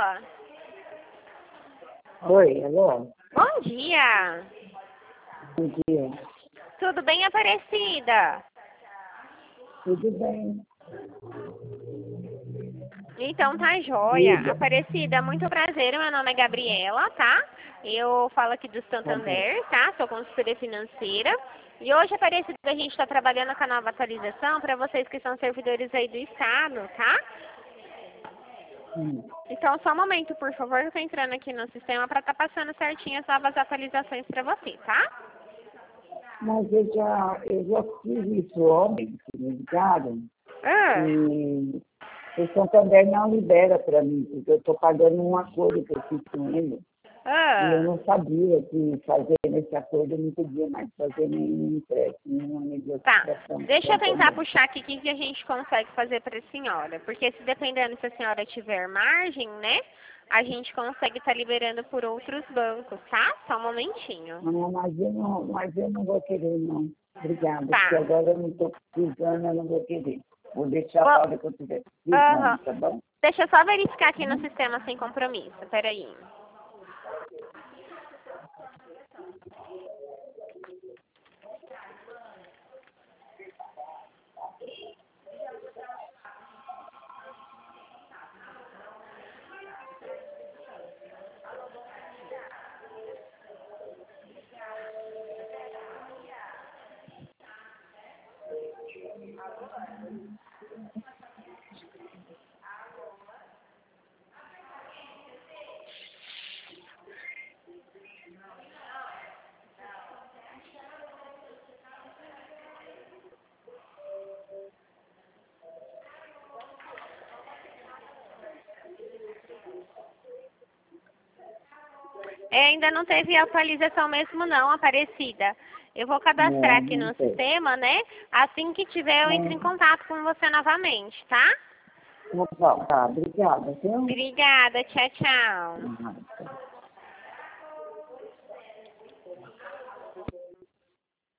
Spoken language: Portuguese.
Oi, alô? Bom dia. Bom dia. Tudo bem, Aparecida? Tudo bem? Então tá joia. Diga. Aparecida, muito prazer. Meu nome é Gabriela, tá? Eu falo aqui do Tá bom. Santander, tá? Sou consultora financeira. E hoje, Aparecida, a gente está trabalhando com a nova atualização para vocês que são servidores aí do Estado, tá? Então, só um momento, por favor, eu tô entrando aqui no sistema para estar passando certinho as novas atualizações para você, tá? Mas eu já fiz isso ontem, que me ligaram, Ah, e o Santander não libera para mim, porque eu estou pagando um acordo que eu fiz com ele. E eu ah. não sabia que fazer nesse acordo eu não podia mais fazer nenhum empréstimo, nenhuma Tá, negociação com o deixa eu tentar Santander. puxar aqui o que a gente consegue fazer para a senhora. Porque se dependendo se a senhora tiver margem, né? A gente consegue estar liberando por outros bancos, tá? Só um momentinho. Não, mas eu não vou querer, não. Obrigada, Tá. porque agora eu não estou precisando, eu não vou querer. Vou deixar a hora que eu estiver Aham. precisando, tá bom? Deixa eu só verificar aqui no sistema sem compromisso. Peraí. Ainda não teve atualização mesmo não, Aparecida. Eu vou cadastrar aqui Não no sei. sistema, né? Assim que tiver, eu entro em contato com você novamente, tá? Tá bom, tá, obrigada, viu? Obrigada, tchau, tchau. Uhum.